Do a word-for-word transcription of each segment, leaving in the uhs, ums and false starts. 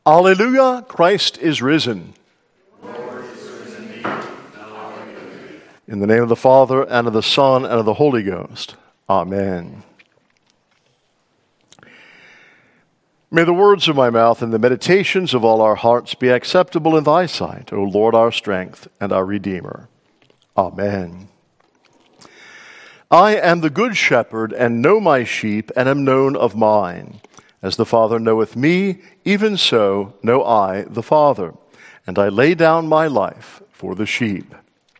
Alleluia, Christ is risen. Lord is risen indeed. Alleluia. In the name of the Father, and of the Son, and of the Holy Ghost. Amen. May the words of my mouth and the meditations of all our hearts be acceptable in thy sight, O Lord, our strength and our Redeemer. Amen. I am the good shepherd, and know my sheep, and am known of mine. As the Father knoweth me, even so know I the Father, and I lay down my life for the sheep.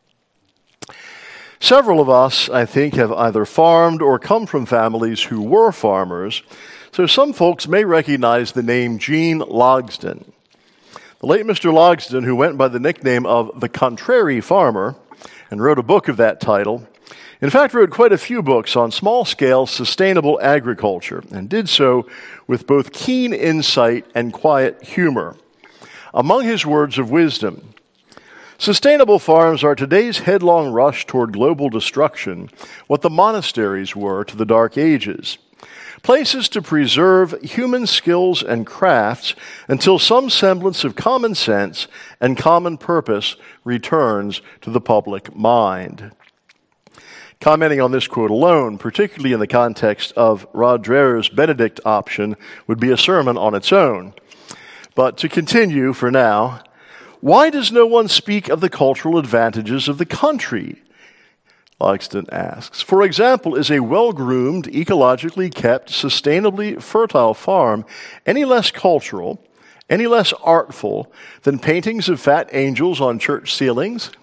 Several of us, I think, have either farmed or come from families who were farmers, so some folks may recognize the name Gene Logsdon. The late Mister Logsdon, who went by the nickname of the Contrary Farmer and wrote a book of that title, in fact, wrote quite a few books on small-scale sustainable agriculture, and did so with both keen insight and quiet humor. Among his words of wisdom, sustainable farms are today's headlong rush toward global destruction, what the monasteries were to the Dark Ages. Places to preserve human skills and crafts until some semblance of common sense and common purpose returns to the public mind. Commenting on this quote alone, particularly in the context of Rod Dreher's Benedict option, would be a sermon on its own. But to continue for now, why does no one speak of the cultural advantages of the country? Logsdon asks. For example, is a well-groomed, ecologically kept, sustainably fertile farm any less cultural, any less artful than paintings of fat angels on church ceilings?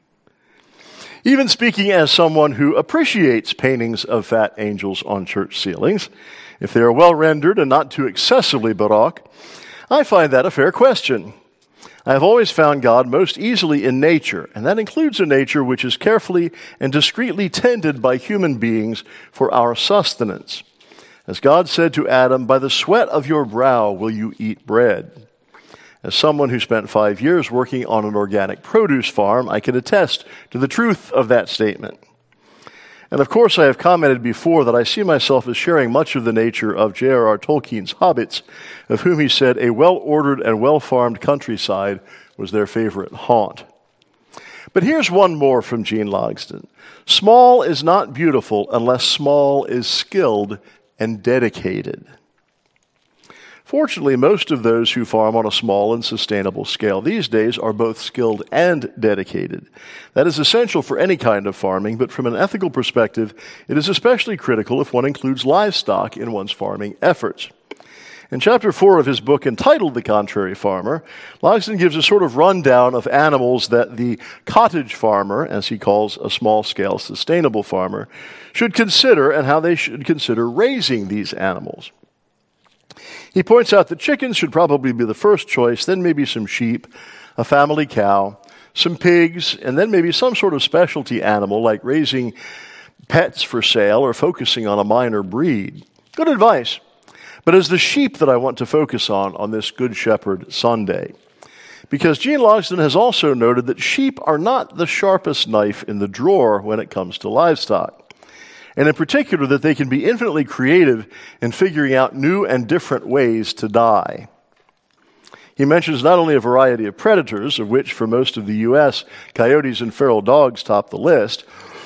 Even speaking as someone who appreciates paintings of fat angels on church ceilings, if they are well rendered and not too excessively baroque, I find that a fair question. I have always found God most easily in nature, and that includes a nature which is carefully and discreetly tended by human beings for our sustenance. As God said to Adam, "By the sweat of your brow will you eat bread." As someone who spent five years working on an organic produce farm, I can attest to the truth of that statement. And of course, I have commented before that I see myself as sharing much of the nature of J R R Tolkien's hobbits, of whom he said a well-ordered and well-farmed countryside was their favorite haunt. But here's one more from Gene Logsdon. Small is not beautiful unless small is skilled and dedicated. Fortunately, most of those who farm on a small and sustainable scale these days are both skilled and dedicated. That is essential for any kind of farming, but from an ethical perspective, it is especially critical if one includes livestock in one's farming efforts. In chapter four of his book entitled The Contrary Farmer, Logsdon gives a sort of rundown of animals that the cottage farmer, as he calls a small-scale sustainable farmer, should consider and how they should consider raising these animals. He points out that chickens should probably be the first choice, then maybe some sheep, a family cow, some pigs, and then maybe some sort of specialty animal like raising pets for sale or focusing on a minor breed. Good advice. But it's the sheep that I want to focus on on this Good Shepherd Sunday. Because Gene Logsdon has also noted that sheep are not the sharpest knife in the drawer when it comes to livestock. And in particular, that they can be infinitely creative in figuring out new and different ways to die. He mentions not only a variety of predators, of which for most of the U S, coyotes and feral dogs top the list,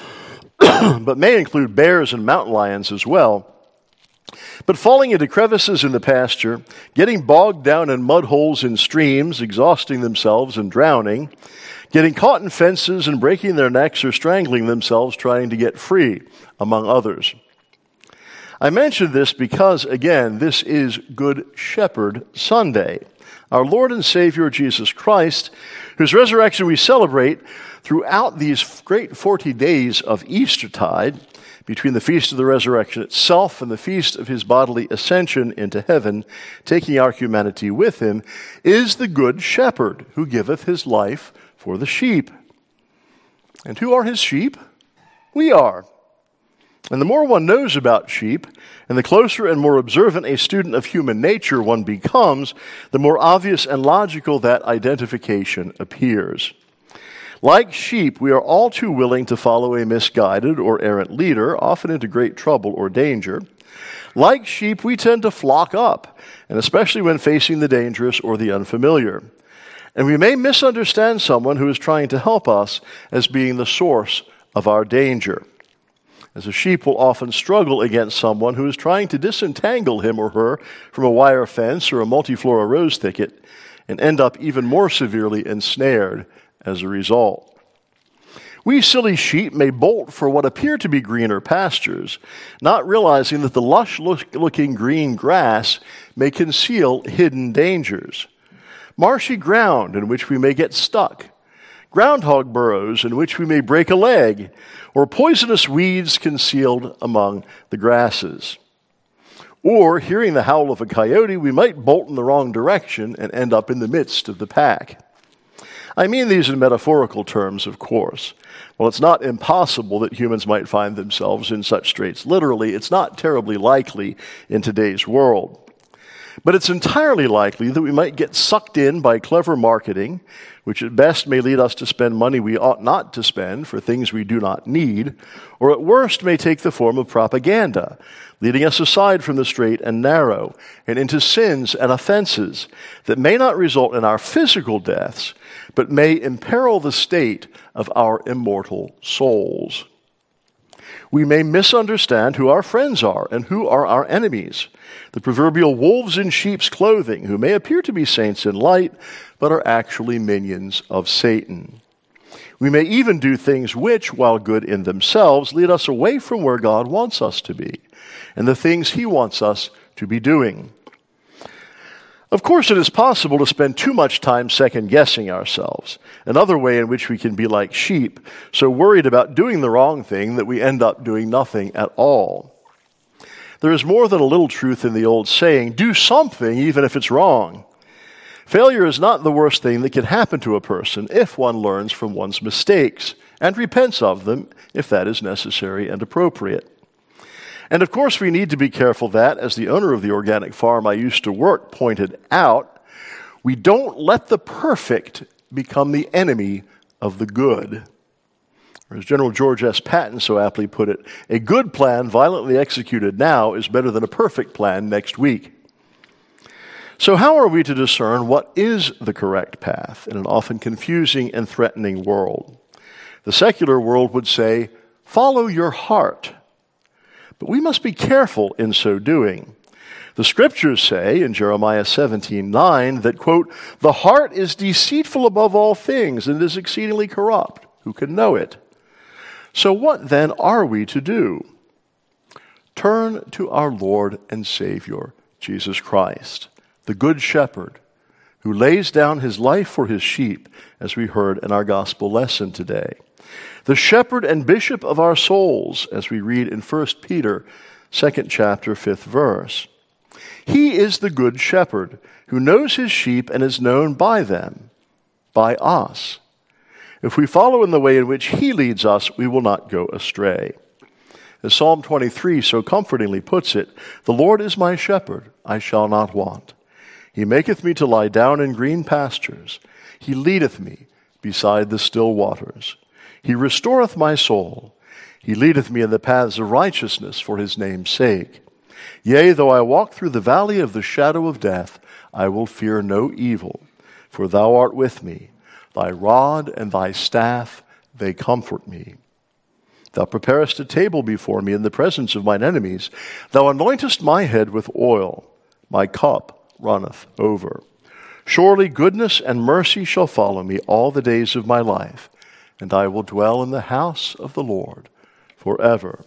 but may include bears and mountain lions as well, but falling into crevices in the pasture, getting bogged down in mud holes in streams, exhausting themselves and drowning, getting caught in fences and breaking their necks or strangling themselves trying to get free, among others. I mention this because, again, this is Good Shepherd Sunday. Our Lord and Savior Jesus Christ, whose resurrection we celebrate throughout these great forty days of Eastertide, between the Feast of the Resurrection itself and the Feast of his bodily ascension into heaven, taking our humanity with him, is the Good Shepherd who giveth his life for the sheep. And who are his sheep? We are. And the more one knows about sheep, and the closer and more observant a student of human nature one becomes, the more obvious and logical that identification appears. Like sheep, we are all too willing to follow a misguided or errant leader, often into great trouble or danger. Like sheep, we tend to flock up, and especially when facing the dangerous or the unfamiliar. And we may misunderstand someone who is trying to help us as being the source of our danger. As a sheep will often struggle against someone who is trying to disentangle him or her from a wire fence or a multiflora rose thicket, and end up even more severely ensnared as a result. We silly sheep may bolt for what appear to be greener pastures, not realizing that the lush-looking green grass may conceal hidden dangers. Marshy ground in which we may get stuck, groundhog burrows in which we may break a leg, or poisonous weeds concealed among the grasses. Or, hearing the howl of a coyote, we might bolt in the wrong direction and end up in the midst of the pack. I mean these in metaphorical terms, of course. While it's not impossible that humans might find themselves in such straits literally, it's not terribly likely in today's world. But it's entirely likely that we might get sucked in by clever marketing, which at best may lead us to spend money we ought not to spend for things we do not need, or at worst may take the form of propaganda, leading us aside from the straight and narrow, and into sins and offenses that may not result in our physical deaths, but may imperil the state of our immortal souls. We may misunderstand who our friends are and who are our enemies, the proverbial wolves in sheep's clothing, who may appear to be saints in light, but are actually minions of Satan. We may even do things which, while good in themselves, lead us away from where God wants us to be, and the things he wants us to be doing. Of course, it is possible to spend too much time second-guessing ourselves, another way in which we can be like sheep, so worried about doing the wrong thing that we end up doing nothing at all. There is more than a little truth in the old saying, do something even if it's wrong. Failure is not the worst thing that can happen to a person if one learns from one's mistakes and repents of them if that is necessary and appropriate. And of course, we need to be careful that, as the owner of the organic farm I used to work pointed out, we don't let the perfect become the enemy of the good. Or as General George S. Patton so aptly put it, a good plan violently executed now is better than a perfect plan next week. So how are we to discern what is the correct path in an often confusing and threatening world? The secular world would say, follow your heart. But we must be careful in so doing. The scriptures say in Jeremiah seventeen nine that, quote, the heart is deceitful above all things and is exceedingly corrupt. Who can know it? So what then are we to do? Turn to our Lord and Savior, Jesus Christ, the Good Shepherd, who lays down his life for his sheep, as we heard in our gospel lesson today. The shepherd and bishop of our souls, as we read in First Peter, second chapter, fifth verse. He is the good shepherd who knows his sheep and is known by them, by us. If we follow in the way in which he leads us, we will not go astray. As Psalm twenty-three so comfortingly puts it, the Lord is my shepherd, I shall not want. He maketh me to lie down in green pastures. He leadeth me beside the still waters. He restoreth my soul. He leadeth me in the paths of righteousness for his name's sake. Yea, though I walk through the valley of the shadow of death, I will fear no evil, for thou art with me. Thy rod and thy staff, they comfort me. Thou preparest a table before me in the presence of mine enemies. Thou anointest my head with oil. My cup runneth over. Surely goodness and mercy shall follow me all the days of my life, and I will dwell in the house of the Lord forever.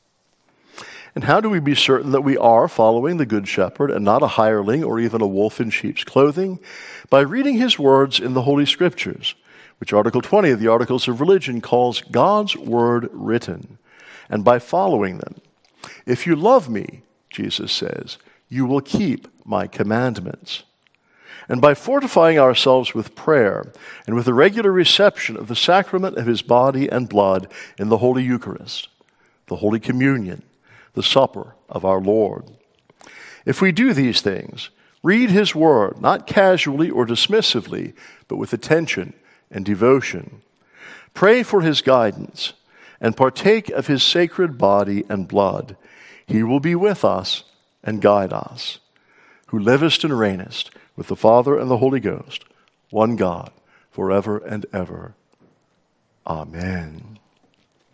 And how do we be certain that we are following the Good Shepherd and not a hireling or even a wolf in sheep's clothing? By reading his words in the Holy Scriptures, which Article twenty of the Articles of Religion calls God's Word written, and by following them. If you love me, Jesus says, you will keep my commandments. And by fortifying ourselves with prayer and with the regular reception of the sacrament of his body and blood in the Holy Eucharist, the Holy Communion, the supper of our Lord. If we do these things, read his word, not casually or dismissively, but with attention and devotion, pray for his guidance, and partake of his sacred body and blood, He will be with us and guide us, who livest and reignest with the Father and the Holy Ghost, one God, forever and ever. Amen.